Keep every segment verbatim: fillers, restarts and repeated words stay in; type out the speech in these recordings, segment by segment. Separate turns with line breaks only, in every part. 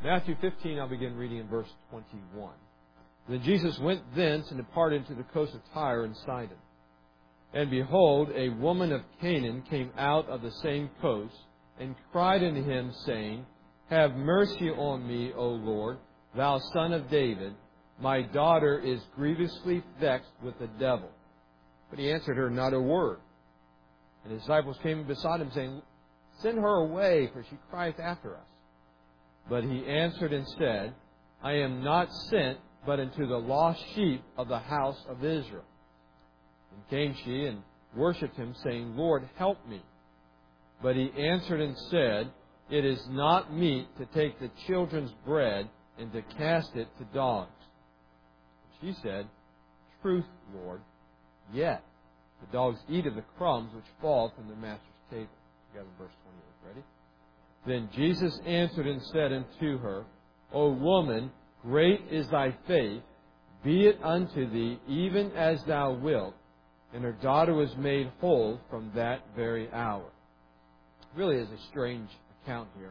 Matthew fifteen, I'll begin reading in verse twenty-one. Then Jesus went thence and departed to the coast of Tyre and Sidon. And behold, a woman of Canaan came out of the same coast, and cried unto him, saying, Have mercy on me, O Lord, thou Son of David. My daughter is grievously vexed with the devil. But he answered her not a word. And his disciples came beside him, saying, Send her away, for she crieth after us. But he answered and said, I am not sent but unto the lost sheep of the house of Israel. And came she and worshipped him, saying, Lord, help me. But he answered and said, It is not meet to take the children's bread and to cast it to dogs. And she said, Truth, Lord, yet the dogs eat of the crumbs which fall from their master's table. Together in verse twenty-eight. Ready? Then Jesus answered and said unto her, O woman, great is thy faith, be it unto thee even as thou wilt. And her daughter was made whole from that very hour. It really is a strange account here.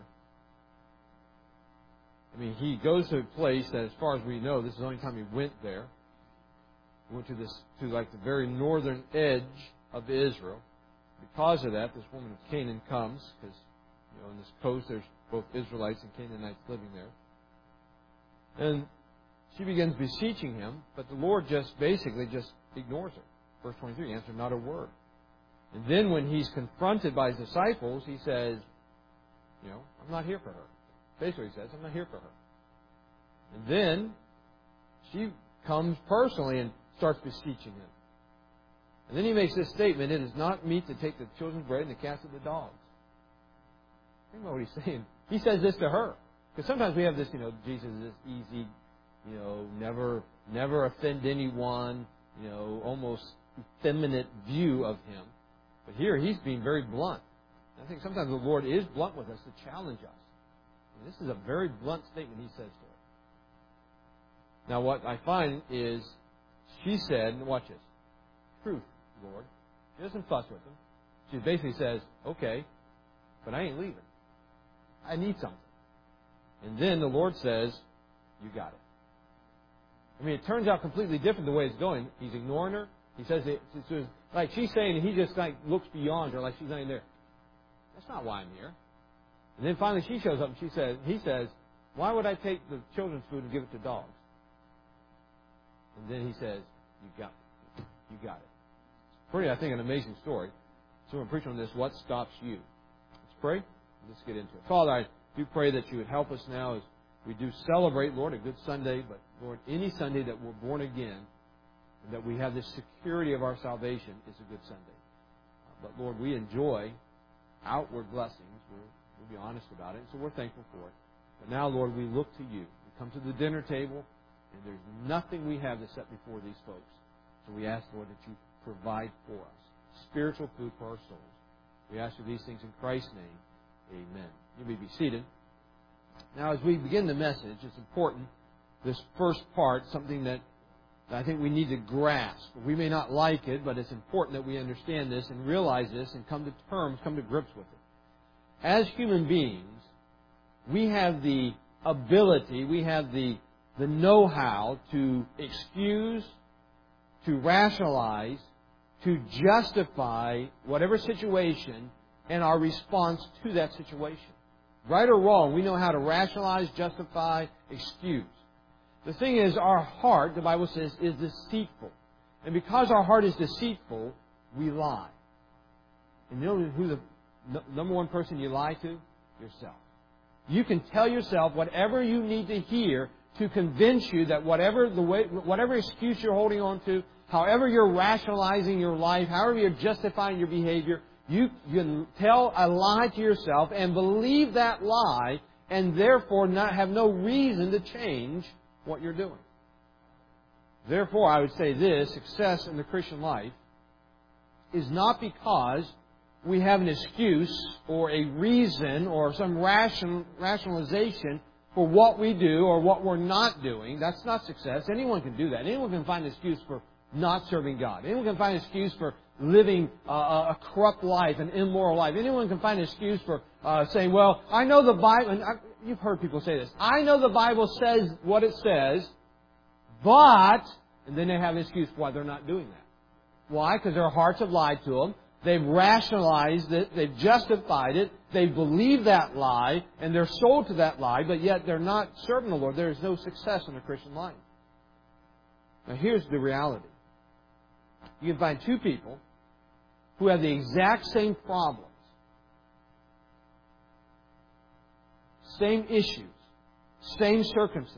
I mean, he goes to a place that, as far as we know, this is the only time he went there. He went to this, to like the very northern edge of Israel. Because of that, this woman of Canaan comes, because you know, on this coast there's both Israelites and Canaanites living there. And she begins beseeching him, but the Lord just basically just ignores her. Verse twenty-three, he answered not a word. And then when he's confronted by his disciples, he says, you know, I'm not here for her. Basically he says, I'm not here for her. And then she comes personally and starts beseeching him. And then he makes this statement, it is not meet to take the children's bread and to cast it to the dogs. Think about what he's saying. He says this to her. Because sometimes we have this, you know, Jesus is this easy, you know, never never offend anyone, you know, almost effeminate view of him. But here he's being very blunt. I think sometimes the Lord is blunt with us to challenge us. And this is a very blunt statement he says to her. Now what I find is, she said, and watch this, truth, Lord. She doesn't fuss with him. She basically says, okay, but I ain't leaving. I need something. And then the Lord says, you got it. I mean, it turns out completely different the way it's going. He's ignoring her. He says, it, it's like she's saying, he just like looks beyond her, like she's not even there. That's not why I'm here. And then finally she shows up and she says, he says, why would I take the children's food and give it to dogs? And then he says, you got it. You got it. It's pretty, I think, an amazing story. So I'm preaching on this, what stops you? Let's pray. Let's get into it. Father, I do pray that you would help us now as we do celebrate, Lord, a good Sunday, but, Lord, any Sunday that we're born again and that we have this security of our salvation is a good Sunday. Uh, but, Lord, we enjoy outward blessings. We're, we'll be honest about it, so we're thankful for it. But now, Lord, we look to you. We come to the dinner table, and there's nothing we have to set before these folks. So we ask, Lord, that you provide for us spiritual food for our souls. We ask for these things in Christ's name. Amen. You may be seated. Now, as we begin the message, it's important, this first part, something that I think we need to grasp. We may not like it, but it's important that we understand this and realize this and come to terms, come to grips with it. As human beings, we have the ability, we have the, the know-how to excuse, to rationalize, to justify whatever situation and our response to that situation. Right or wrong, we know how to rationalize, justify, excuse. The thing is, our heart, the Bible says, is deceitful. And because our heart is deceitful, we lie. And you know who the number one person you lie to? Yourself. You can tell yourself whatever you need to hear to convince you that whatever the way, whatever excuse you're holding on to, however you're rationalizing your life, however you're justifying your behavior, you can tell a lie to yourself and believe that lie and therefore not have no reason to change what you're doing. Therefore, I would say this, success in the Christian life is not because we have an excuse or a reason or some ration, rationalization for what we do or what we're not doing. That's not success. Anyone can do that. Anyone can find an excuse for not serving God. Anyone can find an excuse for living uh, a corrupt life, an immoral life. Anyone can find an excuse for uh, saying, well, I know the Bible, and I, you've heard people say this, I know the Bible says what it says, but, and then they have an excuse why they're not doing that. Why? Because their hearts have lied to them. They've rationalized it. They've justified it. They believe that lie, and they're sold to that lie, but yet they're not serving the Lord. There is no success in the Christian life. Now, here's the reality. You can find two people who have the exact same problems, same issues, same circumstance.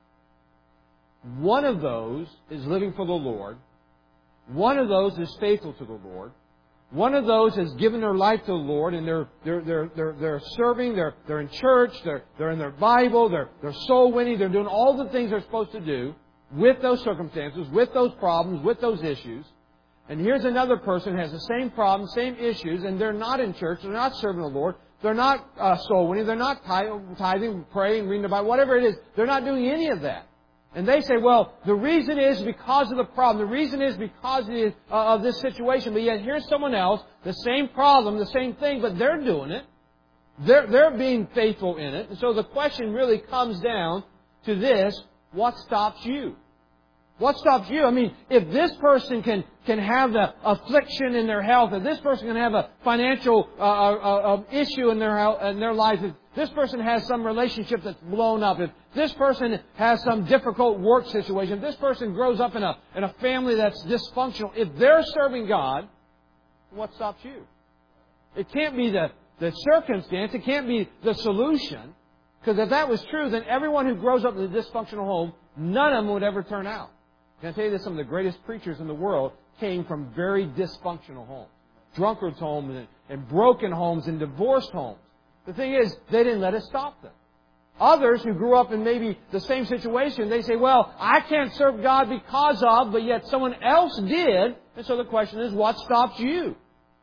One of those is living for the Lord. One of those is faithful to the Lord. One of those has given their life to the Lord, and they're they're they're they're, they're serving. They're they're in church. They're they're in their Bible. They're they're soul winning. They're doing all the things they're supposed to do with those circumstances, with those problems, with those issues. And here's another person who has the same problems, same issues, and they're not in church. They're not serving the Lord. They're not uh, soul winning. They're not tithing, praying, reading the Bible, whatever it is. They're not doing any of that. And they say, well, the reason is because of the problem. The reason is because of, the, uh, of this situation. But yet here's someone else, the same problem, the same thing, but they're doing it. They're, they're being faithful in it. And so the question really comes down to this: what stops you? What stops you? I mean, if this person can, can have the affliction in their health, if this person can have a financial uh, uh, uh, issue in their health, in their life, if this person has some relationship that's blown up, if this person has some difficult work situation, if this person grows up in a, in a family that's dysfunctional, if they're serving God, what stops you? It can't be the, the circumstance. It can't be the solution. Because if that was true, then everyone who grows up in a dysfunctional home, none of them would ever turn out. Can I tell you that some of the greatest preachers in the world came from very dysfunctional homes. Drunkards' homes and, and broken homes and divorced homes. The thing is, they didn't let it stop them. Others who grew up in maybe the same situation, they say, well, I can't serve God because of, but yet someone else did. And so the question is, what stops you?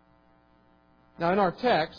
Now, in our text,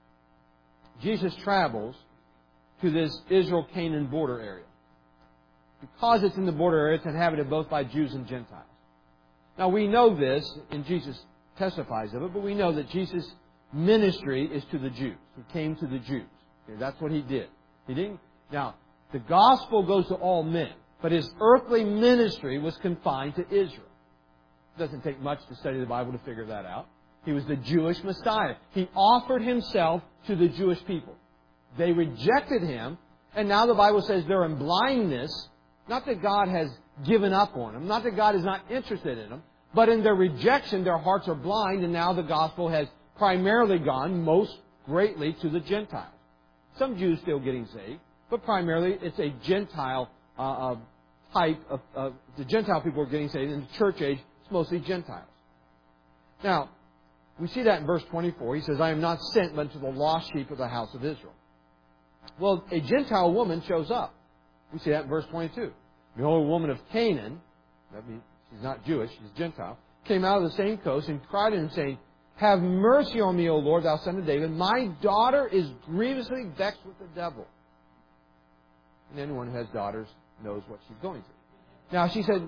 Jesus travels to this Israel-Canaan border area. Because it's in the border area, it's inhabited both by Jews and Gentiles. Now, we know this, and Jesus testifies of it, but we know that Jesus' ministry is to the Jews. He came to the Jews. Okay, that's what He did. He didn't. Now, the gospel goes to all men, but His earthly ministry was confined to Israel. It doesn't take much to study the Bible to figure that out. He was the Jewish Messiah. He offered Himself to the Jewish people. They rejected Him, and now the Bible says they're in blindness. Not that God has given up on them. Not that God is not interested in them. But in their rejection, their hearts are blind, and now the gospel has primarily gone most greatly to the Gentiles. Some Jews still getting saved, but primarily it's a Gentile uh, uh, type of... Uh, the Gentile people are getting saved. In the church age, it's mostly Gentiles. Now, we see that in verse twenty-four. He says, I am not sent but to the lost sheep of the house of Israel. Well, a Gentile woman shows up. We see that in verse twenty-two. Behold, a woman of Canaan, that means she's not Jewish, she's Gentile, came out of the same coast and cried to Him, saying, have mercy on me, O Lord, thou son of David. My daughter is grievously vexed with the devil. And anyone who has daughters knows what she's going through. Now, she said,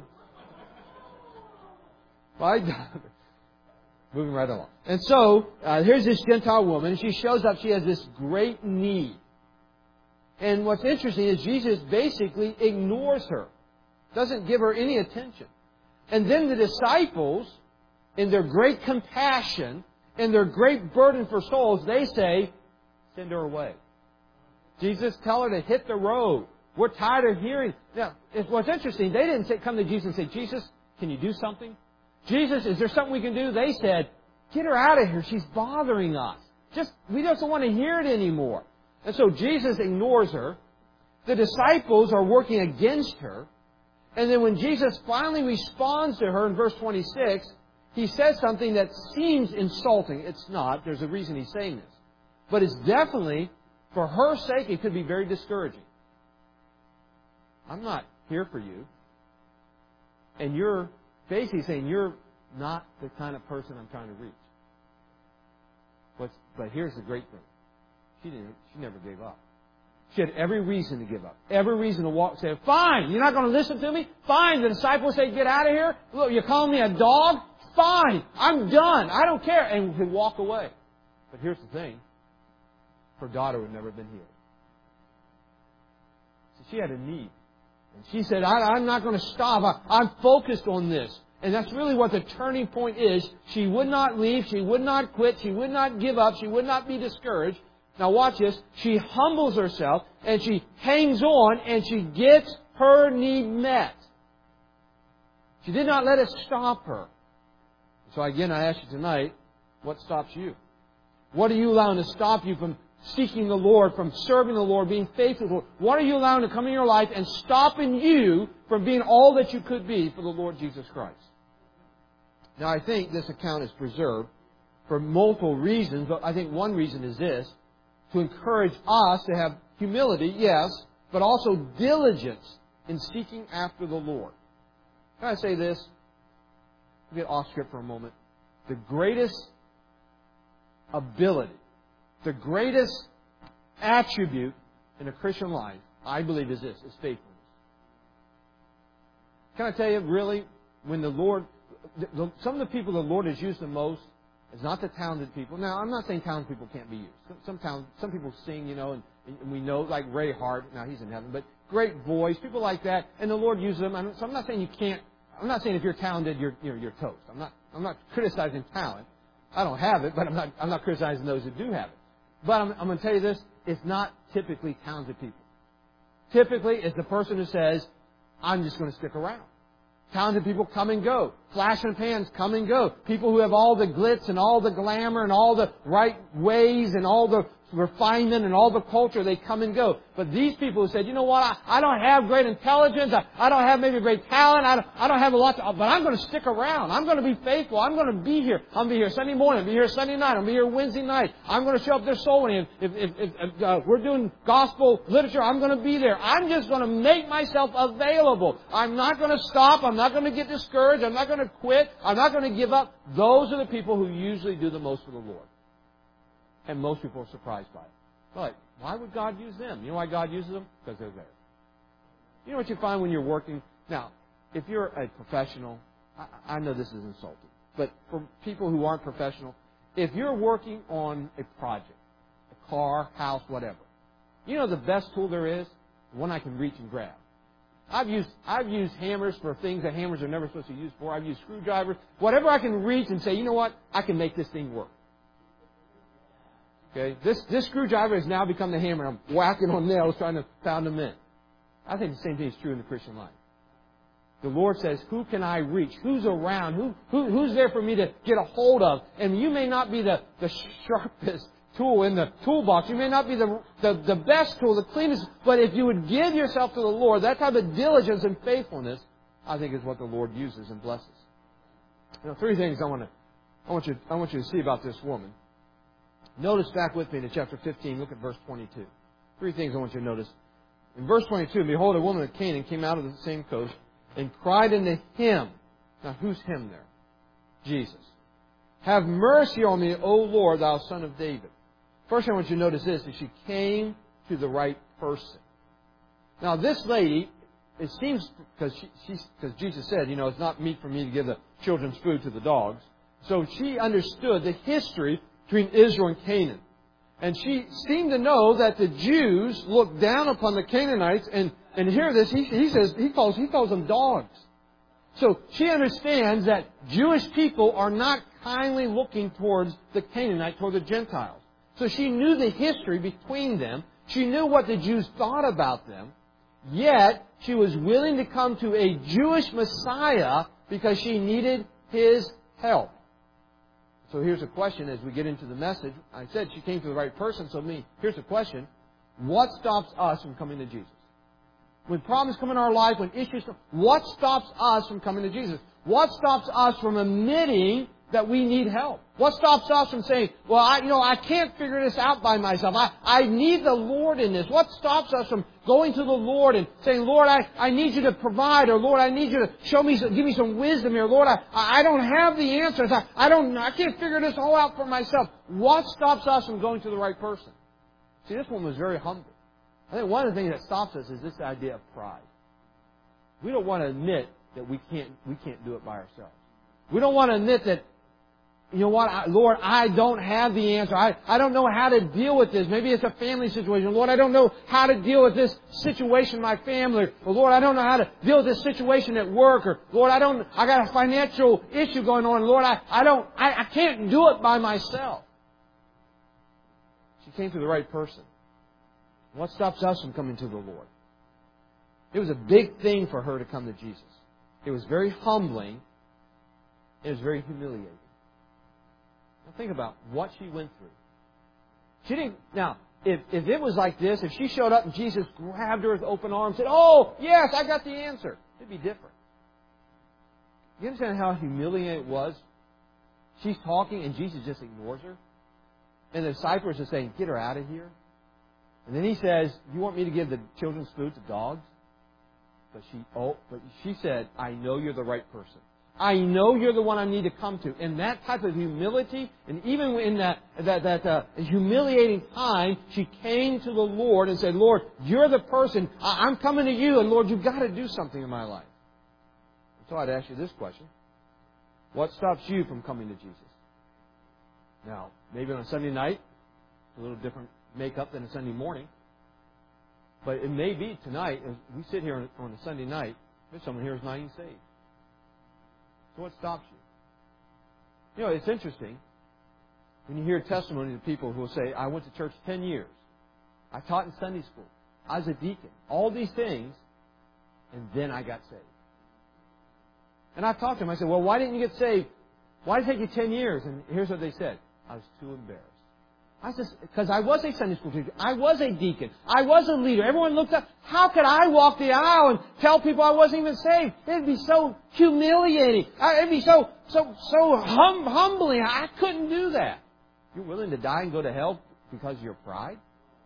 my daughter... Moving right along. And so, uh, here's this Gentile woman, and she shows up, she has this great need. And what's interesting is Jesus basically ignores her. Doesn't give her any attention. And then the disciples, in their great compassion, in their great burden for souls, they say, send her away. Jesus, tell her to hit the road. We're tired of hearing. Now, what's interesting, they didn't say, come to Jesus and say, Jesus, can you do something? Jesus, is there something we can do? They said, get her out of here. She's bothering us. Just, we just don't want to hear it anymore. And so Jesus ignores her. The disciples are working against her. And then when Jesus finally responds to her in verse twenty-six, He says something that seems insulting. It's not. There's a reason He's saying this. But it's definitely, for her sake, it could be very discouraging. I'm not here for you. And you're basically saying you're not the kind of person I'm trying to reach. But, but here's the great thing. She didn't. She never gave up. She had every reason to give up. Every reason to walk. Say, fine, you're not going to listen to me? Fine. The disciples say, get out of here. Look, you're calling me a dog? fine, I'm done, I don't care, and would walk away. But here's the thing. Her daughter would never have been healed. So she had a need. And she said, I, I'm not going to stop. I, I'm focused on this. And that's really what the turning point is. She would not leave. She would not quit. She would not give up. She would not be discouraged. Now watch this. She humbles herself and she hangs on and she gets her need met. She did not let it stop her. So again, I ask you tonight, what stops you? What are you allowing to stop you from seeking the Lord, from serving the Lord, being faithful to the Lord? What are you allowing to come in your life and stopping you from being all that you could be for the Lord Jesus Christ? Now, I think this account is preserved for multiple reasons, but I think one reason is this, to encourage us to have humility, yes, but also diligence in seeking after the Lord. Can I say this? We'll get off script for a moment. The greatest ability, the greatest attribute in a Christian life, I believe, is this, is faithfulness. Can I tell you, really, when the Lord, the, some of the people the Lord has used the most is not the talented people. Now, I'm not saying talented people can't be used. Some, some, talent, some people sing, you know, and, and we know, like Ray Hart, now he's in heaven, but great voice, people like that, and the Lord uses them. I'm, so I'm not saying you can't, I'm not saying if you're talented, you're, you're, you're toast. I'm not, I'm not criticizing talent. I don't have it, but I'm not, I'm not criticizing those who do have it. But I'm, I'm going to tell you this, it's not typically talented people. Typically, it's the person who says, I'm just going to stick around. Talented people come and go. Flash and pans come and go. People who have all the glitz and all the glamour and all the right ways and all the refinement and all the culture, they come and go. But these people who said, you know what, I, I don't have great intelligence, I, I don't have maybe great talent, I don't, I don't have a lot to, but I'm going to stick around. I'm going to be faithful. I'm going to be here. I'm going to be here Sunday morning. I'll be here Sunday night. I'll be here Wednesday night. I'm going to show up there soul winning. If, if, if, if uh, we're doing gospel literature, I'm going to be there. I'm just going to make myself available. I'm not going to stop. I'm not going to get discouraged. I'm not going to quit. I'm not going to give up. Those are the people who usually do the most for the Lord. And most people are surprised by it. But why would God use them? You know why God uses them? Because they're there. You know what you find when you're working? Now, if you're a professional, I, I know this is insulting, but for people who aren't professional, if you're working on a project, a car, house, whatever, you know the best tool there is? The one I can reach and grab. I've used, I've used hammers for things that hammers are never supposed to be used for. I've used screwdrivers. Whatever I can reach and say, you know what? I can make this thing work. Okay, this, this screwdriver has now become the hammer. I'm whacking on nails trying to pound them in. I think the same thing is true in the Christian life. The Lord says, who can I reach? Who's around? Who, who, who's there for me to get a hold of? And you may not be the, the sharpest tool in the toolbox. You may not be the, the, the best tool, the cleanest. But if you would give yourself to the Lord, that type of diligence and faithfulness, I think is what the Lord uses and blesses. You know, three things I want to, I want you, I want you to see about this woman. Notice back with me to chapter fifteen. Look at verse twenty-two. Three things I want you to notice. In verse twenty-two, behold, a woman of Canaan came out of the same coast and cried unto him. Now, who's him there? Jesus. Have mercy on me, O Lord, thou son of David. First, I want you to notice this, that she came to the right person. Now, this lady, it seems, because she, because Jesus said, you know, it's not meet for me to give the children's food to the dogs. So she understood the history between Israel and Canaan. And she seemed to know that the Jews looked down upon the Canaanites, and, and hear this, he, he says, he calls, he calls them dogs. So she understands that Jewish people are not kindly looking towards the Canaanite, toward the Gentiles. So she knew the history between them. She knew what the Jews thought about them. Yet, she was willing to come to a Jewish Messiah because she needed His help. So here's a question as we get into the message. I said she came to the right person, so me, here's a question. What stops us from coming to Jesus? When problems come in our life, when issues come, what stops us from coming to Jesus? What stops us from admitting that we need help? What stops us from saying, well, I, you know, I can't figure this out by myself. I, I need the Lord in this. What stops us from going to the Lord and saying, Lord, I, I need you to provide, or Lord, I need you to show me, some, give me some wisdom here. Lord, I, I don't have the answers. I, I don't, I can't figure this all out for myself. What stops us from going to the right person? See, this woman was very humble. I think one of the things that stops us is this idea of pride. We don't want to admit that we can't, we can't do it by ourselves. We don't want to admit that, you know what, I, Lord, I don't have the answer. I, I don't know how to deal with this. Maybe it's a family situation. Lord, I don't know how to deal with this situation in my family. Or Lord, I don't know how to deal with this situation at work. Or Lord, I don't, I got a financial issue going on. Lord, I, I don't, I, I can't do it by myself. She came to the right person. What stops us from coming to the Lord? It was a big thing for her to come to Jesus. It was very humbling. It was very humiliating. Now think about what she went through. She didn't. Now, if if it was like this, if she showed up and Jesus grabbed her with open arms and said, "Oh, yes, I got the answer," it'd be different. You understand how humiliating it was? She's talking and Jesus just ignores her. And the disciples are saying, "Get her out of here." And then he says, "You want me to give the children's food to dogs?" But she, oh, but she said, "I know you're the right person. I know you're the one I need to come to." And that type of humility, and even in that that that uh, humiliating time, she came to the Lord and said, "Lord, you're the person. I- I'm coming to you, and Lord, you've got to do something in my life." So I'd ask you this question: what stops you from coming to Jesus? Now, maybe on a Sunday night, a little different makeup than a Sunday morning. But it may be tonight, as we sit here on, on a Sunday night, there's someone here who's not even saved. So what stops you? You know, it's interesting when you hear testimony of people who will say, "I went to church ten years. I taught in Sunday school. I was a deacon. All these things, and then I got saved." And I've talked to them. I said, "Well, why didn't you get saved? Why did it take you ten years?" And here's what they said. "I was too embarrassed." I said, because I was a Sunday school teacher. I was a deacon. I was a leader. Everyone looked up. How could I walk the aisle and tell people I wasn't even saved? It'd be so humiliating. It'd be so so so hum, humbling. I couldn't do that. You're willing to die and go to hell because of your pride?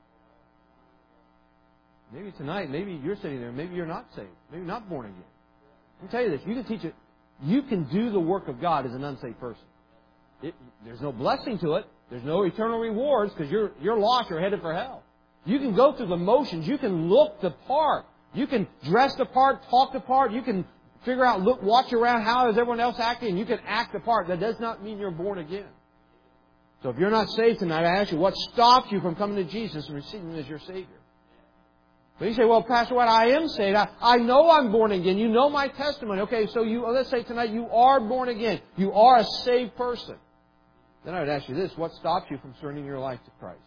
Maybe tonight, maybe you're sitting there, maybe you're not saved. Maybe you're not born again. Let me tell you this. You can teach it. You can do the work of God as an unsaved person. It, there's no blessing to it. There's no eternal rewards because you're you're lost. You're headed for hell. You can go through the motions. You can look the part. You can dress the part, talk the part. You can figure out, look, watch around. How is everyone else acting? You can act the part. That does not mean you're born again. So if you're not saved tonight, I ask you, what stops you from coming to Jesus and receiving Him as your Savior? But you say, "Well, Pastor White, I am saved. I, I know I'm born again. You know my testimony." Okay, so you let's say tonight you are born again. You are a saved person. Then I would ask you this: what stops you from surrendering your life to Christ?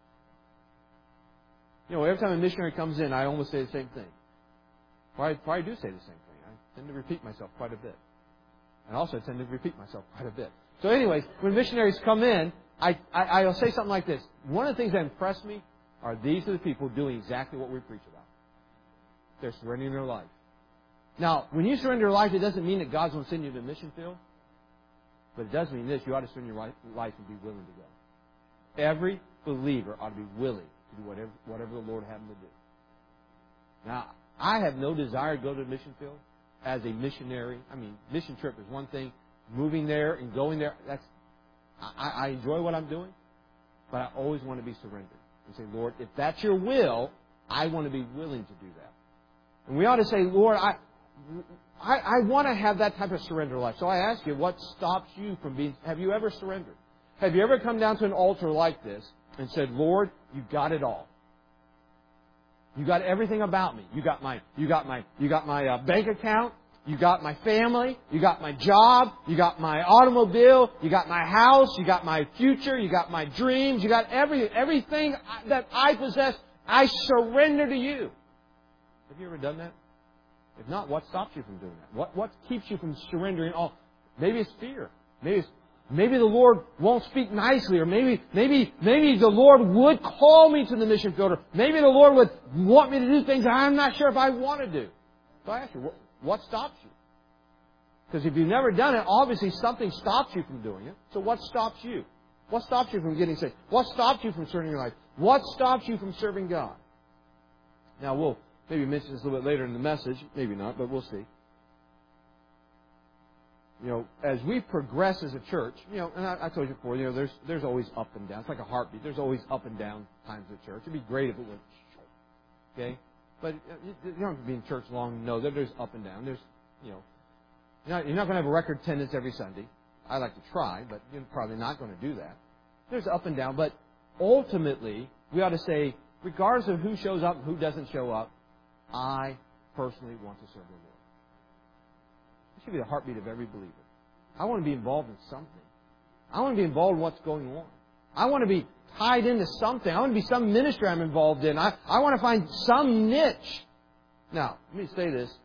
You know, every time a missionary comes in, I almost say the same thing. Probably, probably do say the same thing. I tend to repeat myself quite a bit. And also I tend to repeat myself quite a bit. So anyways, when missionaries come in, I, I, I'll say something like this. One of the things that impress me are these are the people doing exactly what we preach about. They're surrendering their life. Now, when you surrender your life, it doesn't mean that God's going to send you to the mission field. But it does mean this: you ought to surrender your life and be willing to go. Every believer ought to be willing to do whatever, whatever the Lord had them to do. Now, I have no desire to go to the mission field as a missionary. I mean, mission trip is one thing. Moving there and going there, that's I, I enjoy what I'm doing. But I always want to be surrendered. And say, "Lord, if that's your will, I want to be willing to do that." And we ought to say, "Lord, I... I, I want to have that type of surrender life." So I ask you, what stops you from being... Have you ever surrendered? Have you ever come down to an altar like this and said, "Lord, you got it all. You got everything about me. You got my, you got my, you got my uh, bank account. You got my family. You got my job. You got my automobile. You got my house. You got my future. You got my dreams. You got every everything that I possess. I surrender to you." Have you ever done that? If not, what stops you from doing that? What what keeps you from surrendering all? Maybe it's fear. Maybe it's, maybe the Lord won't speak nicely, or maybe maybe maybe the Lord would call me to the mission field, or maybe the Lord would want me to do things that I'm not sure if I want to do. So I ask you, what, what stops you? Because if you've never done it, obviously something stops you from doing it. So what stops you? What stops you from getting saved? What stops you from surrendering your life? What stops you from serving God? Now we'll maybe mention this a little bit later in the message. Maybe not, but we'll see. You know, as we progress as a church, you know, and I, I told you before, you know, there's there's always up and down. It's like a heartbeat. There's always up and down times of church. It'd be great if it went, okay? But you don't have to be in church long to know that there's up and down. There's, you know, You're not, you're not going to have a record attendance every Sunday. I like to try, but you're probably not going to do that. There's up and down, but ultimately, we ought to say, regardless of who shows up and who doesn't show up, I personally want to serve the Lord. It should be the heartbeat of every believer. I want to be involved in something. I want to be involved in what's going on. I want to be tied into something. I want to be some ministry I'm involved in. I, I want to find some niche. Now, let me say this.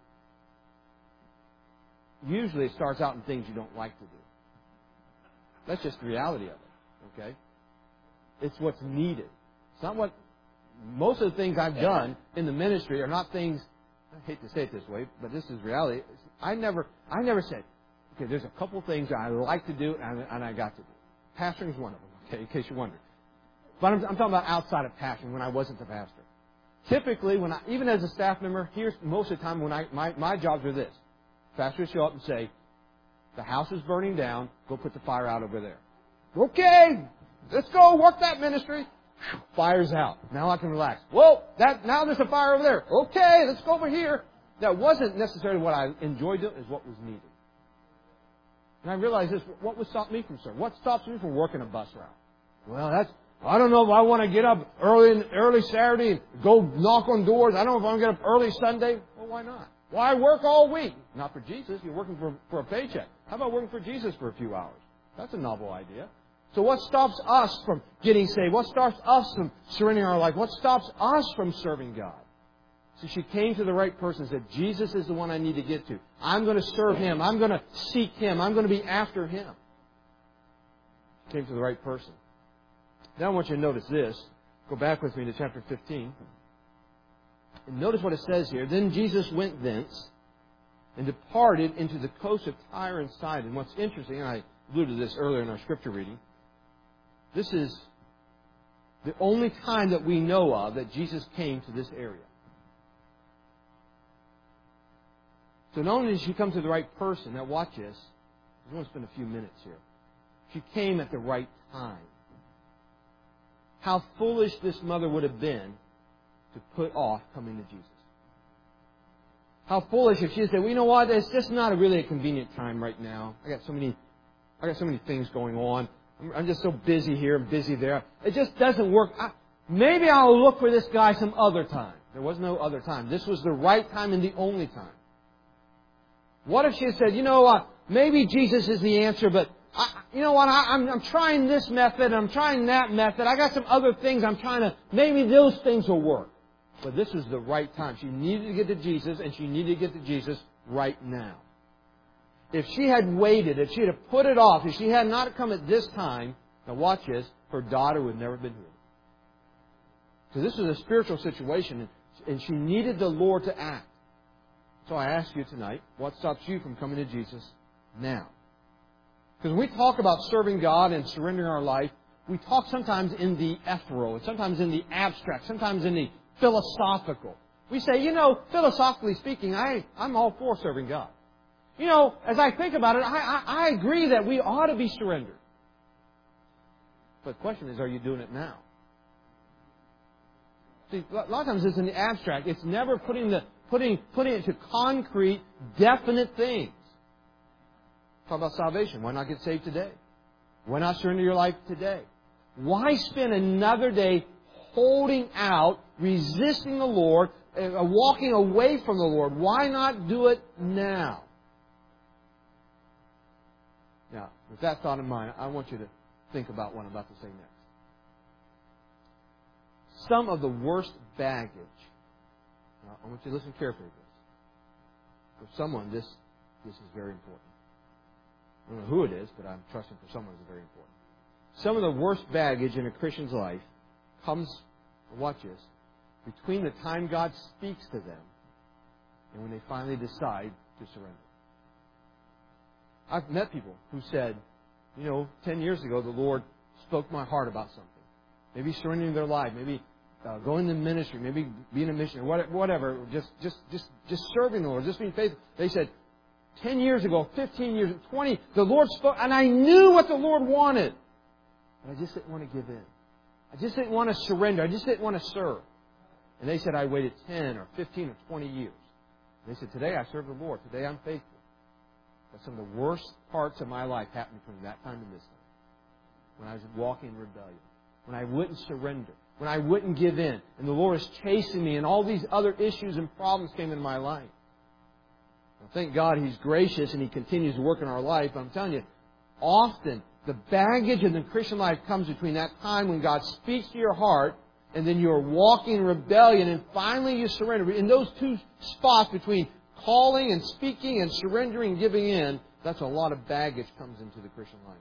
Usually it starts out in things you don't like to do. That's just the reality of it. Okay? It's what's needed. It's not what... Most of the things I've done in the ministry are not things... I hate to say it this way, but this is reality. I never I never said, okay, there's a couple things I like to do and, and I got to do. Pastoring is one of them, okay, in case you're wondering. But I'm, I'm talking about outside of pastoring, when I wasn't the pastor. Typically, when I, even as a staff member, here's most of the time when I my, my jobs are this. Pastors show up and say, the house is burning down, go put the fire out over there. Okay, let's go work that ministry. Fire's out. Now I can relax. Whoa, that now there's a fire over there. Okay, let's go over here. That wasn't necessarily what I enjoyed doing, is what was needed. And I realized this, what would stop me from serving? What stops me from working a bus route? Well, that's, I don't know if I want to get up early early Saturday and go knock on doors. I don't know if I want to get up early Sunday. Well, why not? Why work all week? Not for Jesus. You're working for, for a paycheck. How about working for Jesus for a few hours? That's a novel idea. So what stops us from getting saved? What stops us from surrendering our life? What stops us from serving God? So she came to the right person and said, Jesus is the one I need to get to. I'm going to serve Him. I'm going to seek Him. I'm going to be after Him. She came to the right person. Now I want you to notice this. Go back with me to chapter fifteen. And notice what it says here. Then Jesus went thence and departed into the coast of Tyre and Sidon. And what's interesting, and I alluded to this earlier in our scripture reading, this is the only time that we know of that Jesus came to this area. So not only did she come to the right person, now watch this. I want to spend a few minutes here. She came at the right time. How foolish this mother would have been to put off coming to Jesus. How foolish if she had said, well, you know what, it's just not a really a convenient time right now. I got so many I got so many things going on. I'm, I'm just so busy here and busy there. It just doesn't work. I, maybe I'll look for this guy some other time. There was no other time. This was the right time and the only time. What if she had said, you know what, maybe Jesus is the answer, but I, you know what, I, I'm, I'm trying this method, I'm trying that method, I got some other things I'm trying to, maybe those things will work. But this is the right time. She needed to get to Jesus, and she needed to get to Jesus right now. If she had waited, if she had put it off, if she had not come at this time, now watch this, her daughter would have never been healed. So this was a spiritual situation, and she needed the Lord to act. So I ask you tonight, what stops you from coming to Jesus now? Because when we talk about serving God and surrendering our life, we talk sometimes in the ethereal, sometimes in the abstract, sometimes in the philosophical. We say, you know, philosophically speaking, I, I'm all for serving God. You know, as I think about it, I, I, I agree that we ought to be surrendered. But the question is, are you doing it now? See, a lot of times it's in the abstract. It's never putting the putting putting it to concrete, definite things. Talk about salvation. Why not get saved today? Why not surrender your life today? Why spend another day holding out, resisting the Lord, uh, walking away from the Lord? Why not do it now? Now, with that thought in mind, I want you to think about what I'm about to say next. Some of the worst baggage. Now, I want you to listen carefully to this. For someone, this, this is very important. I don't know who it is, but I'm trusting for someone it's very important. Some of the worst baggage in a Christian's life comes, watch this, between the time God speaks to them and when they finally decide to surrender. I've met people who said, you know, ten years ago the Lord spoke my heart about something. Maybe surrendering their life, maybe uh, going to ministry, maybe being a missionary, whatever, just, just, just, just serving the Lord, just being faithful. They said, ten years ago, fifteen years, twenty, the Lord spoke, and I knew what the Lord wanted. But I just didn't want to give in. I just didn't want to surrender. I just didn't want to serve. And they said, I waited ten or fifteen or twenty years. They said, today I serve the Lord. Today I'm faithful. But some of the worst parts of my life happened between that time and this time. When I was walking in rebellion. When I wouldn't surrender. When I wouldn't give in. And the Lord was chasing me and all these other issues and problems came into my life. Well, thank God He's gracious and He continues to work in our life. But I'm telling you, often the baggage in the Christian life comes between that time when God speaks to your heart and then you're walking in rebellion and finally you surrender. In those two spots between calling and speaking and surrendering and giving in, that's a lot of baggage comes into the Christian life.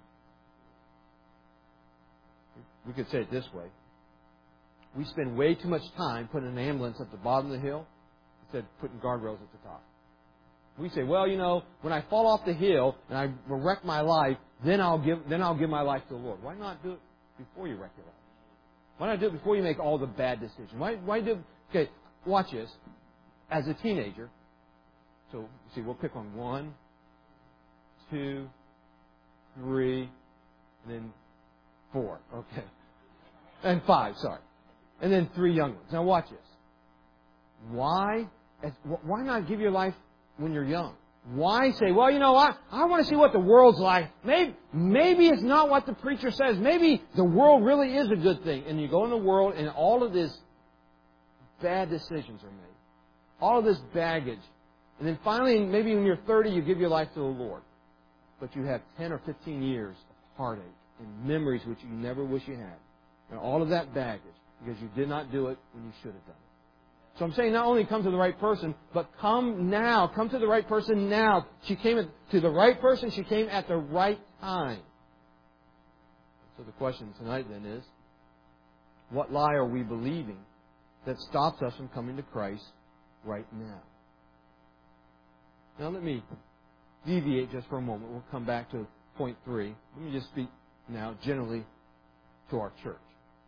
We could say it this way. We spend way too much time putting an ambulance at the bottom of the hill instead of putting guardrails at the top. We say, well, you know, when I fall off the hill and I wreck my life, then I'll give then I'll give my life to the Lord. Why not do it before you wreck your life? Why not do it before you make all the bad decisions? Why why do okay, watch this. As a teenager, so see, we'll pick on one, two, three, and then four. Okay. And five, sorry. And then three young ones. Now watch this. Why why not give your life when you're young? Why say, well, you know what? I want to see what the world's like. Maybe, maybe it's not what the preacher says. Maybe the world really is a good thing. And you go in the world and all of these bad decisions are made. All of this baggage. And then finally, maybe when you're thirty, you give your life to the Lord. But you have ten or fifteen years of heartache and memories which you never wish you had. And all of that baggage because you did not do it when you should have done it. So I'm saying not only come to the right person, but come now. Come to the right person now. She came to the right person. She came at the right time. So the question tonight then is, what lie are we believing that stops us from coming to Christ right now? Now let me deviate just for a moment. We'll come back to point three. Let me just speak now generally to our church.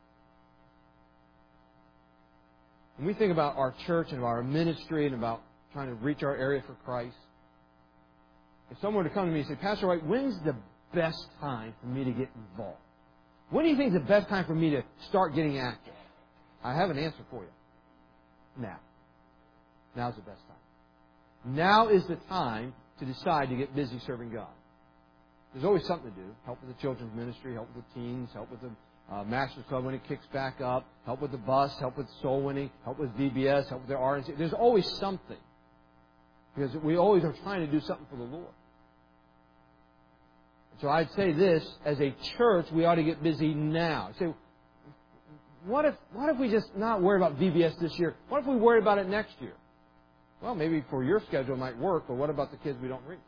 When we think about our church and about our ministry and about trying to reach our area for Christ, if someone were to come to me and say, Pastor White, when's the best time for me to get involved? When do you think is the best time for me to start getting active? I have an answer for you. Now. Now's the best time. Now is the time to decide to get busy serving God. There's always something to do. Help with the children's ministry, help with the teens, help with the Uh, Master's Club when it kicks back up, help with the bus, help with soul winning, help with V B S, help with the R N C. There's always something. Because we always are trying to do something for the Lord. So I'd say this, as a church, we ought to get busy now. You say, what if, what if we just not worry about V B S this year? What if we worry about it next year? Well, maybe for your schedule it might work, but what about the kids we don't reach?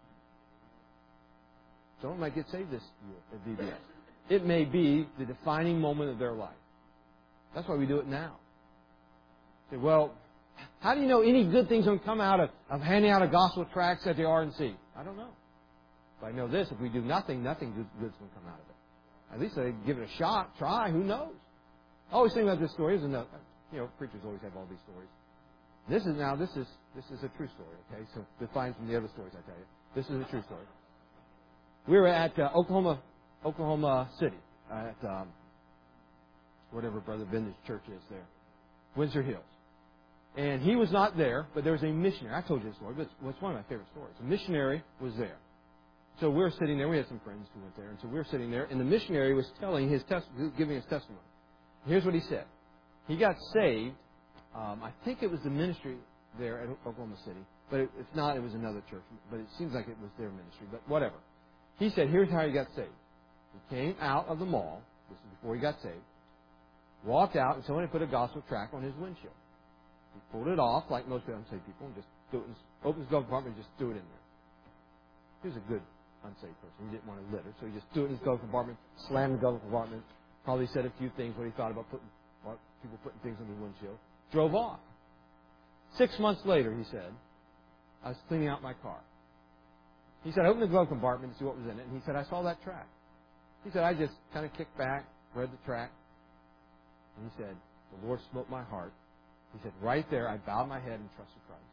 Someone might get saved this year at V B S. It may be the defining moment of their life. That's why we do it now. Say, well, how do you know any good things don't come out of, of handing out a gospel tracts at the R N C? I don't know. But I know this, if we do nothing, nothing good, good's going to come out of it. At least I give it a shot, try, who knows? I always think about this story. Isn't it? You know, preachers always have all these stories. This is now, this is this is a true story, okay? So defined from the other stories I tell you. This is a true story. We were at uh, Oklahoma Oklahoma City, uh, at um, whatever Brother Ben's church is there, Windsor Hills. And he was not there, but there was a missionary. I told you this story, but it's, it's one of my favorite stories. A missionary was there. So we were sitting there. We had some friends who went there. And so we were sitting there, and the missionary was telling his test, giving his testimony. Here's what he said. He got saved. Um, I think it was the ministry there at Oklahoma City. But it, if not, it was another church. But it seems like it was their ministry. But whatever. He said, here's how he got saved. He came out of the mall, this is before he got saved, walked out, and someone had put a gospel tract on his windshield. He pulled it off, like most unsaved people, and just threw it in, opened his glove compartment and just threw it in there. He was a good unsaved person. He didn't want to litter, so he just threw it in his glove compartment, slammed the glove compartment, probably said a few things, what he thought about putting, what people putting things on the windshield, drove off. Six months later, he said, I was cleaning out my car. He said, I opened the glove compartment to see what was in it, and he said, I saw that tract. He said, I just kind of kicked back, read the tract, and he said, the Lord smote my heart. He said, right there, I bowed my head and trusted Christ.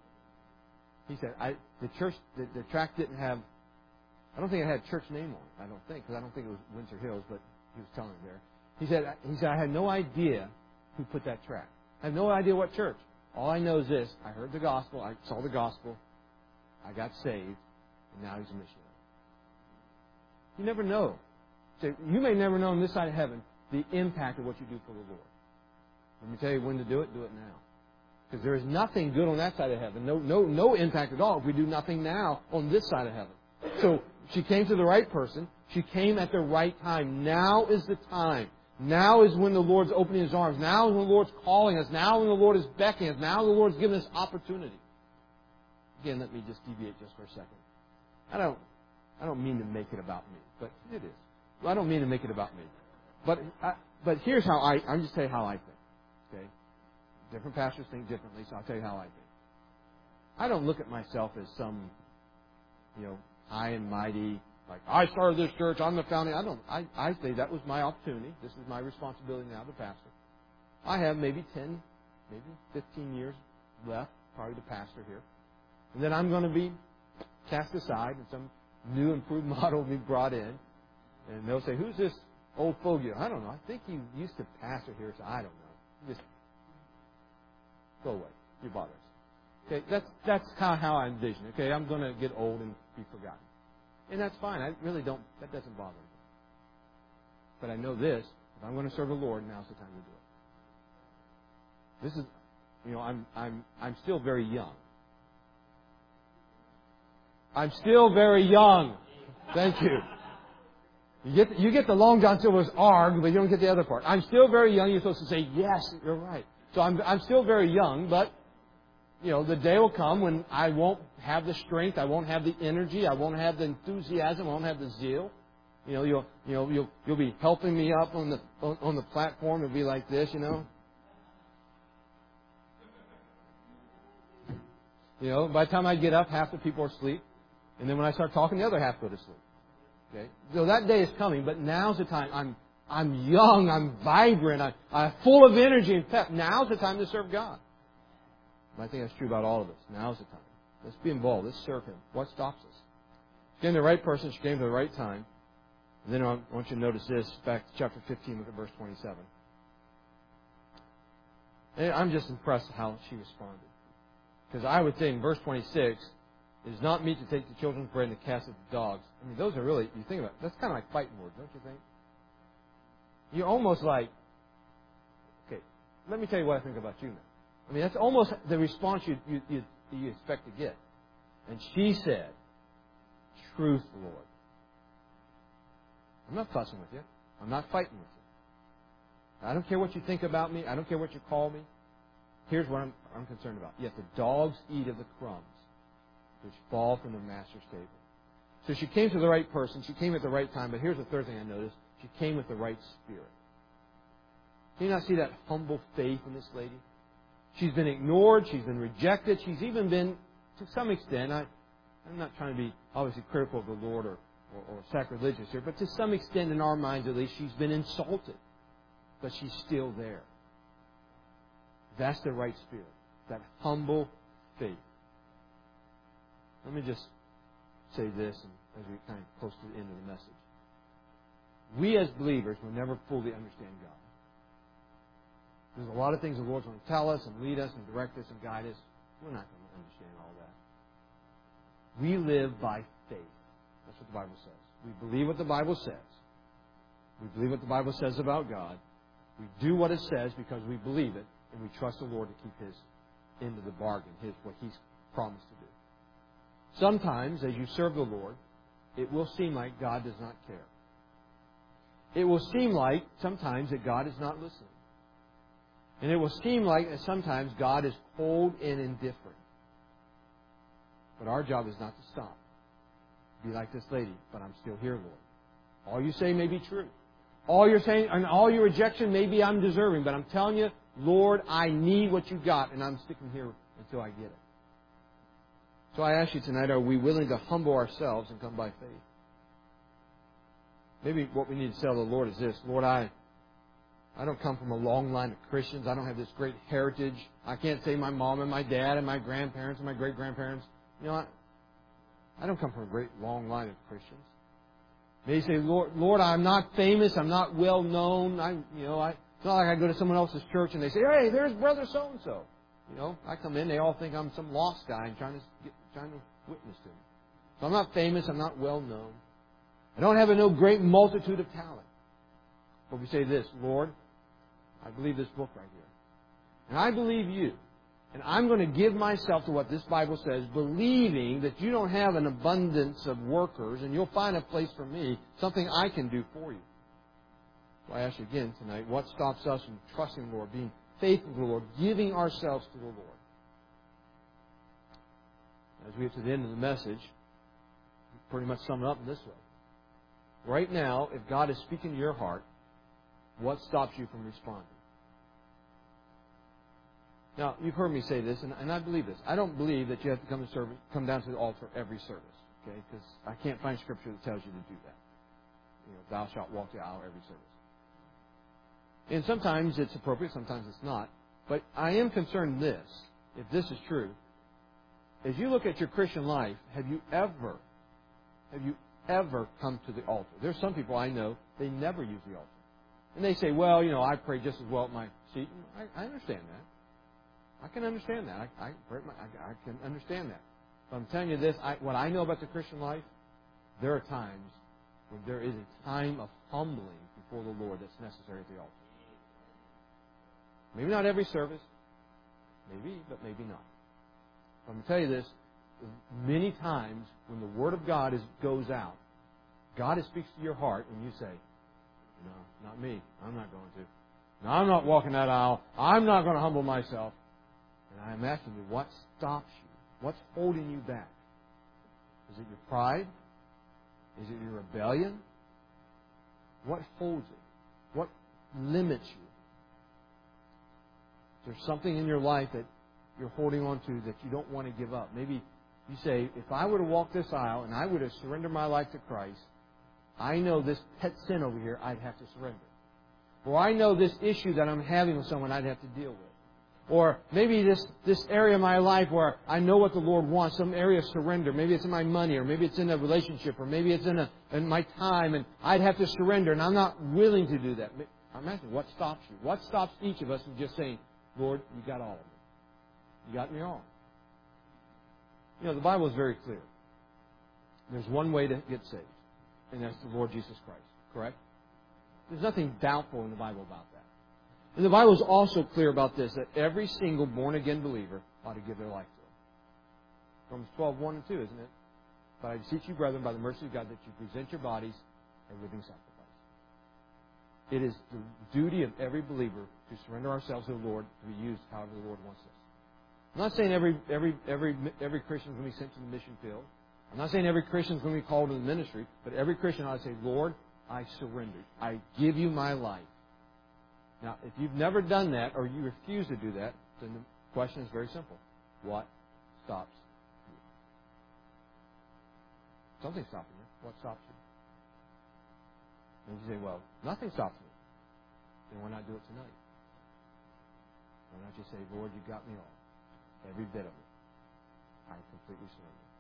He said, I, the church, the, the tract didn't have, I don't think it had a church name on it, I don't think, because I don't think it was Windsor Hills, but he was telling me there. He said, he said, I had no idea who put that tract. I have no idea what church. All I know is this, I heard the gospel, I saw the gospel, I got saved, and now he's a missionary. You never know. So you may never know on this side of heaven the impact of what you do for the Lord. Let me tell you when to do it. Do it now. Because there is nothing good on that side of heaven. No, no, no impact at all if we do nothing now on this side of heaven. So she came to the right person. She came at the right time. Now is the time. Now is when the Lord's opening His arms. Now is when the Lord's calling us. Now when the Lord is beckoning us. Now the Lord's giving us opportunity. Again, let me just deviate just for a second. I don't, I don't mean to make it about me, but it is. Well, I don't mean to make it about me, but I, but here's how I. I'm just tell you how I think. Okay, different pastors think differently, so I'll tell you how I think. I don't look at myself as some, you know, high and mighty. Like, I started this church, I'm the founding. I don't. I, I say that was my opportunity. This is my responsibility now, the pastor. I have maybe ten, maybe fifteen years left, probably the pastor here, and then I'm going to be cast aside, and some new improved model will be brought in, and they'll say, "Who's this old fogey?" I don't know. I think he used to pastor here, so I don't know. Just go away. You're bothering us. Okay, that's that's kind of how I envision it. Okay, I'm going to get old and be forgotten. And that's fine. I really don't, that doesn't bother me. But I know this, if I'm going to serve the Lord, now's the time to do it. This is, you know, I'm, I'm, I'm still very young. I'm still very young. Thank you. You get, you get the Long John Silver's arg, but you don't get the other part. I'm still very young. You're supposed to say, yes, you're right. So I'm, I'm still very young, but you know, the day will come when I won't have the strength, I won't have the energy, I won't have the enthusiasm, I won't have the zeal. You know, you'll you know you'll you'll be helping me up on the on, on the platform. It'll be like this, you know. You know, by the time I get up, half the people are asleep, and then when I start talking, the other half go to sleep. Okay, so that day is coming, but now's the time. I'm I'm young, I'm vibrant, I'm, I'm full of energy and pep. Now's the time to serve God. I think that's true about all of us. Now's the time. Let's be involved. Let's serve Him. What stops us? She came to the right person. She came to the right time. And then I want you to notice this. Back to chapter fifteen, look at verse twenty-seven. And I'm just impressed how she responded. Because I would think verse twenty-six, it is not meet to take the children's bread and to cast it to dogs. I mean, those are really, you think about it, that's kind of like fighting words, don't you think? You're almost like, okay, let me tell you what I think about you now. I mean, that's almost the response you, you, you, you expect to get. And she said, truth, Lord. I'm not fussing with you. I'm not fighting with you. I don't care what you think about me. I don't care what you call me. Here's what I'm, I'm concerned about. Yet the dogs eat of the crumbs which fall from the master's table. So she came to the right person. She came at the right time. But here's the third thing I noticed. She came with the right spirit. Can you not see that humble faith in this lady? She's been ignored. She's been rejected. She's even been, to some extent, I, I'm not trying to be obviously critical of the Lord or, or, or sacrilegious here, but to some extent, in our minds at least, she's been insulted. But she's still there. That's the right spirit. That humble faith. Let me just say this and as we kind of close to the end of the message. We as believers will never fully understand God. There's a lot of things the Lord's going to tell us and lead us and direct us and guide us. We're not going to understand all that. We live by faith. That's what the Bible says. We believe what the Bible says. We believe what the Bible says about God. We do what it says because we believe it, and we trust the Lord to keep His end of the bargain, His what He's promised to do. Sometimes, as you serve the Lord, it will seem like God does not care. It will seem like sometimes that God is not listening. And it will seem like that sometimes God is cold and indifferent. But our job is not to stop. Be like this lady, but I'm still here, Lord. All you say may be true. All you're saying and all your rejection may be I'm deserving, but I'm telling you, Lord, I need what you got, and I'm sticking here until I get it. So I ask you tonight, are we willing to humble ourselves and come by faith? Maybe what we need to tell the Lord is this: Lord, I I don't come from a long line of Christians. I don't have this great heritage. I can't say my mom and my dad and my grandparents and my great-grandparents. You know, I, I don't come from a great long line of Christians. They say, Lord, Lord, I'm not famous. I'm not well known. I, you know, I, it's not like I go to someone else's church and they say, hey, there's brother so and so. You know, I come in, they all think I'm some lost guy and trying to get, trying to witness to them. So I'm not famous. I'm not well known. I don't have a no great multitude of talent. But we say this, Lord, I believe this book right here. And I believe you. And I'm going to give myself to what this Bible says, believing that you don't have an abundance of workers and you'll find a place for me, something I can do for you. So I ask you again tonight, what stops us from trusting the Lord, being faithful to the Lord, giving ourselves to the Lord? As we get to the end of the message, we pretty much sum it up in this way. Right now, if God is speaking to your heart, what stops you from responding? Now, you've heard me say this, and, and I believe this. I don't believe that you have to come to service, come down to the altar every service, okay? Because I can't find Scripture that tells you to do that. You know, thou shalt walk the aisle every service. And sometimes it's appropriate, sometimes it's not. But I am concerned this, if this is true, as you look at your Christian life, have you ever, have you ever come to the altar? There's some people I know, they never use the altar. And they say, well, you know, I pray just as well at my seat. And I, I understand that. I can understand that. I, I, I can understand that. But I'm telling you this, I, what I know about the Christian life, there are times when there is a time of humbling before the Lord that's necessary at the altar. Maybe not every service. Maybe, but maybe not. But I'm going to tell you this, many times when the Word of God is, goes out, God speaks to your heart and you say, no, not me. I'm not going to. No, I'm not walking that aisle. I'm not going to humble myself. And I'm asking you, what stops you? What's holding you back? Is it your pride? Is it your rebellion? What holds it? What limits you? Is there something in your life that you're holding on to that you don't want to give up? Maybe you say, if I were to walk this aisle and I were to surrender my life to Christ, I know this pet sin over here I'd have to surrender. Or I know this issue that I'm having with someone I'd have to deal with. Or maybe this, this area of my life where I know what the Lord wants, some area of surrender. Maybe it's in my money, or maybe it's in a relationship, or maybe it's in, a, in my time, and I'd have to surrender, and I'm not willing to do that. I'm asking, what stops you? What stops each of us from just saying, Lord, you got all of me. You got me all. You know, the Bible is very clear. There's one way to get saved, and that's the Lord Jesus Christ. Correct? There's nothing doubtful in the Bible about that. And the Bible is also clear about this, that every single born-again believer ought to give their life to Him. Romans twelve, one and two, isn't it? But I beseech you, brethren, by the mercy of God, that you present your bodies a living sacrifice. It is the duty of every believer to surrender ourselves to the Lord to be used however the Lord wants us. I'm not saying every every every every Christian is going to be sent to the mission field. I'm not saying every Christian is going to be called to the ministry, but every Christian ought to say, Lord, I surrender. I give you my life. Now, if you've never done that, or you refuse to do that, then the question is very simple. What stops you? Something's stopping you. What stops you? And you say, well, nothing stops me. Then why not do it tonight? Why not just say, Lord, you got me all. Every bit of it. I completely surrender.